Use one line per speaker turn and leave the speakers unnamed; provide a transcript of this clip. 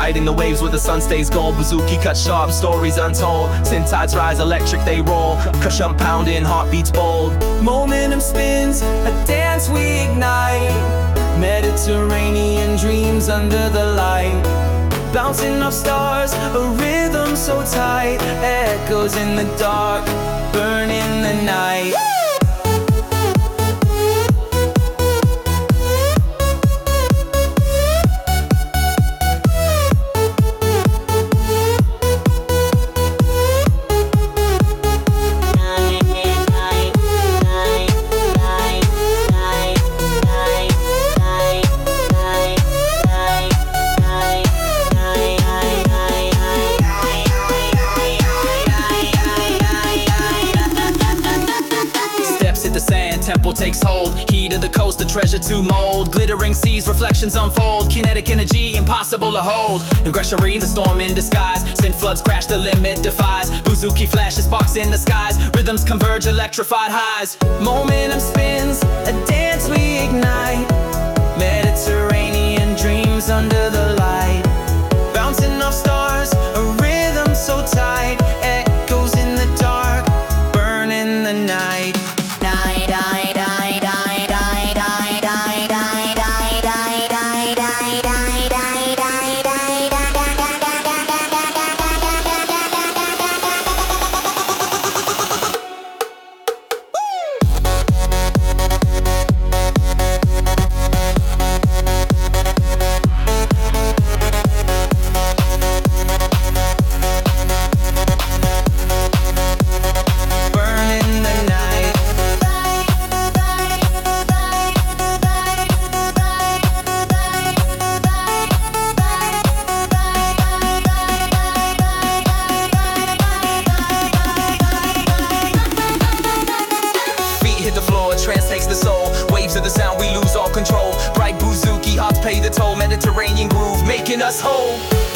riding the waves where the sun stays gold. Bouzouki cut sharp, stories untold. Sin tides rise, electric they roll. Cushion pounding, heartbeats bold. Momentum spins, a dance we ignite. Mediterranean dreams under the light. Bouncing off stars, a rhythm so tight. Echoes in the dark, burning the night. Temple takes hold, heat of the coast, the treasure to mold. Glittering seas, reflections unfold. Kinetic energy, impossible to hold. Aggression, the storm in disguise. Sin floods crash, the limit defies. Bouzouki flashes, sparks in the skies. Rhythms converge, electrified highs. Momentum spins, a dance we ignite. Mediterranean dreams under the light. Bouncing off stars, a rhythm so tight. Echoes in the dark, burning the night. Trance takes the soul, waves of the sound, we lose all control. Bright Bouzouki, hearts pay the toll. Mediterranean groove, making us whole.